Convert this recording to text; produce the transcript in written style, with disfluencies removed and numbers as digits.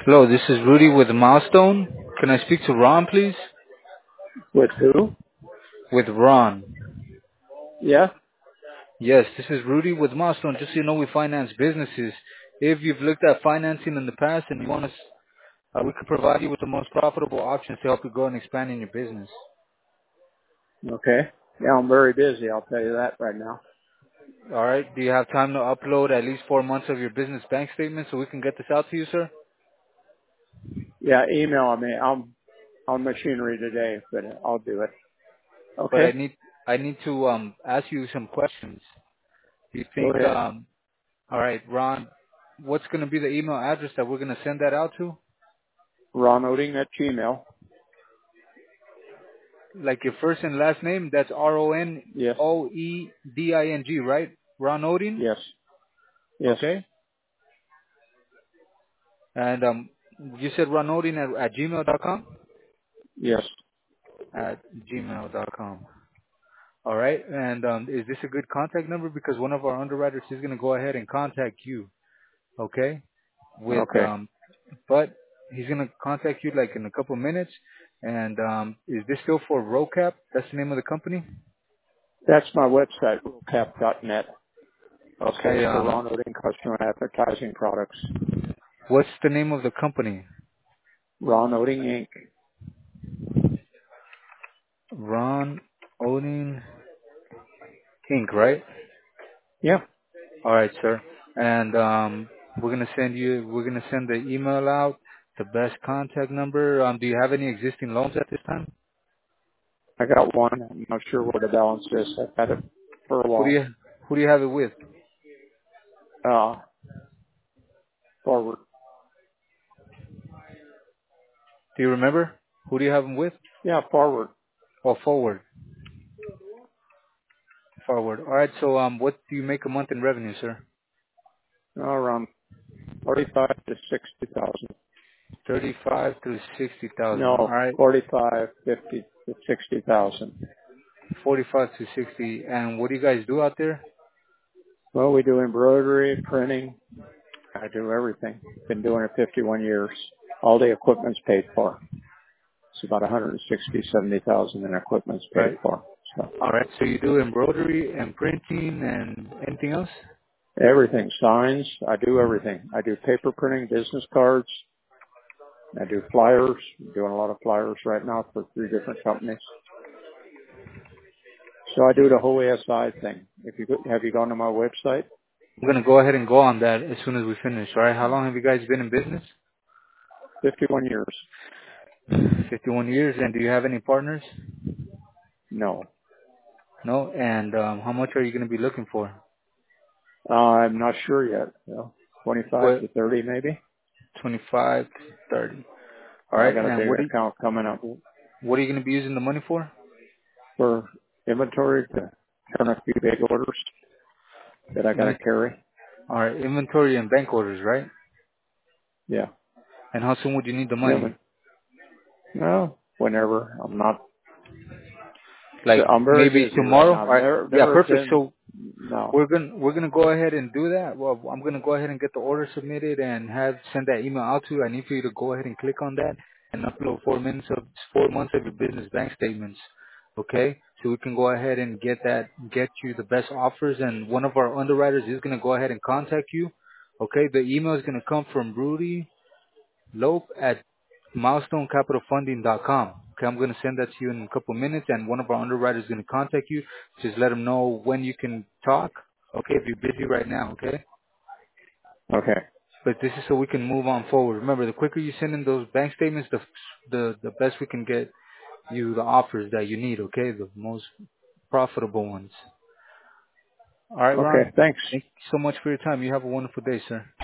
Hello, this is Rudy with Milestone. Can I speak to Ron, please? With who? With Ron. Yeah. Yes, this is Rudy with Milestone. Just so you know, we finance businesses. If you've looked at financing in the past and you want us, we can provide you with the most profitable options to help you grow and expand in your business. Okay. Yeah, I'm very busy. I'll tell you that right now. All right. Do you have time to upload at least 4 months of your business bank statement so we can get this out to you, sir? Yeah, email me. I'm on machinery today, but I'll do it. But Okay. I need to ask you some questions. Do you Go think ahead. all right, Ron, what's going to be the email address that we're going to send that out to? Ron Oding at Gmail. Like your first and last name, that's Yes. Ronoeding, right? Ron Odin? Yes. Yes. Okay. And you said Ron Odin at gmail.com? Yes. At gmail.com. All right. And is this a good contact number? Because one of our underwriters is going to go ahead and contact you. Okay. With Okay. but he's going to contact you like in a couple minutes. And is this still for RoCap? That's the name of the company? That's my website, rulcap.net. Okay. Stands for Ron Oding Customer Advertising Products. What's the name of the company? Ron Oding Inc. Ron Odin Inc., right? Yeah. All right, sir. And we're gonna send the email out, the best contact number. Do you have any existing loans at this time? I got one. I'm not sure what the balance is. I've had it for a Who do while. you who do you have it with? Uh, forward. Do you remember? Who do you have them with? Yeah, forward. Oh, forward. Forward. All right. So what do you make a month in revenue, sir? Around 45 to 60,000. 35 to 60,000. All No, right. 45, 50 to 60,000. 45 to 60. And what do you guys do out there? Well, we do embroidery, printing. I do everything. Been doing it 51 years. All the equipment's paid for. It's about 160, 70,000 in equipment's paid Right. for. So All right. So you do embroidery and printing and anything else? everything, signs, I do everything. I do paper printing, business cards. I do flyers. I'm doing a lot of flyers right now for 3 different companies. So I do the whole ASI thing. Have you gone to my website? I'm gonna go ahead and go on that as soon as we finish. All right. How long have you guys been in business? 51 years. 51 years. And do you have any partners? No. No. And how much are you gonna be looking for? I'm not sure yet. 25 What? to 30 maybe. 25, 30. All I right. got a And big account coming up what are you gonna be using the money for? for inventory to turn a few big orders that I got to Inven- carry. All right. Inventory and bank orders, right? Yeah. And how soon would you need the Yeah. money? No, whenever. Like I'm very maybe busy right tomorrow? now. All I've right. Yeah. never Perfect. been, So no. we're gonna go ahead and do that. Well, I'm gonna go ahead and get the order submitted and send that email out to you. I need for you to go ahead and click on that and upload 4 months of your business bank statements. Okay, so we can go ahead and get you the best offers. And one of our underwriters is gonna go ahead and contact you. Okay, the email is gonna come from Rudy Lope at milestonecapitalfunding.com. Okay, I'm gonna send that to you in a couple minutes, and one of our underwriters is gonna contact you. Just let them know when you can talk. Okay, if you're busy right now. Okay, Okay. but this is so we can move on forward. Remember, the quicker you send in those bank statements, the best we can get you the offers that you need. Okay, the most profitable ones. All right, Ron. Okay. Thanks. Thank you so much for your time. You have a wonderful day, sir.